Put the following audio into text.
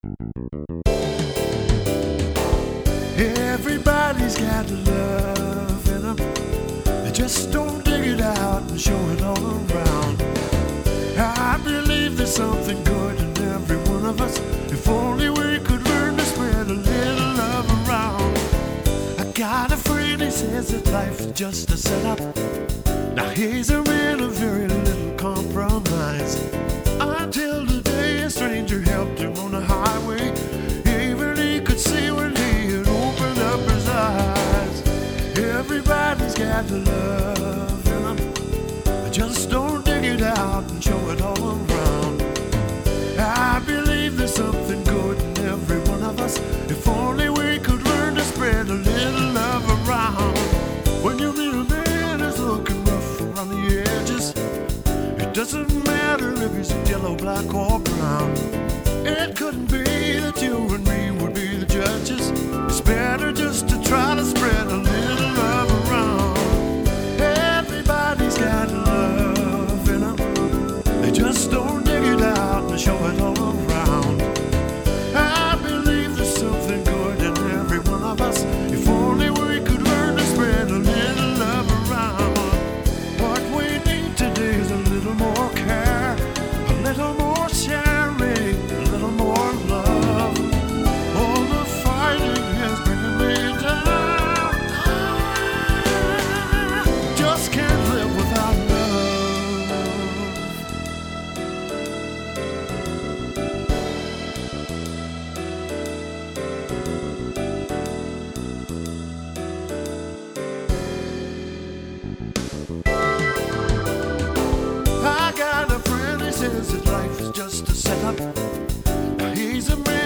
Everybody's got love in them. They just don't dig it out and show it all around. I believe there's something good in every one of us. If only we could learn to spread a little love around. I got a friend, he says that life is just a setup. Now he's a man of very little compromise. Until the day a stranger helped him on the highway. Even he could see when he had opened up his eyes. Everybody's got love in them. They just don't dig it out and show it all around. I believe there's something good in every one of us. If only we could learn to spread a little love around. When you meet a man who's looking rough around the edges, it doesn't matter if he's yellow, black, or brown. It couldn't be that you and me would be the judges. It's better just to try to spread a little love around. Everybody's got love in them. They just don't dig it out and show it all around. I believe there's something good in every one of us. If only we could learn to spread a little love around. What we need today is a little more care, a little more sharing, a little more love. All the fighting has been me down. I just can't live without love. I got a friend, he says that life is just a setup. Now he's a man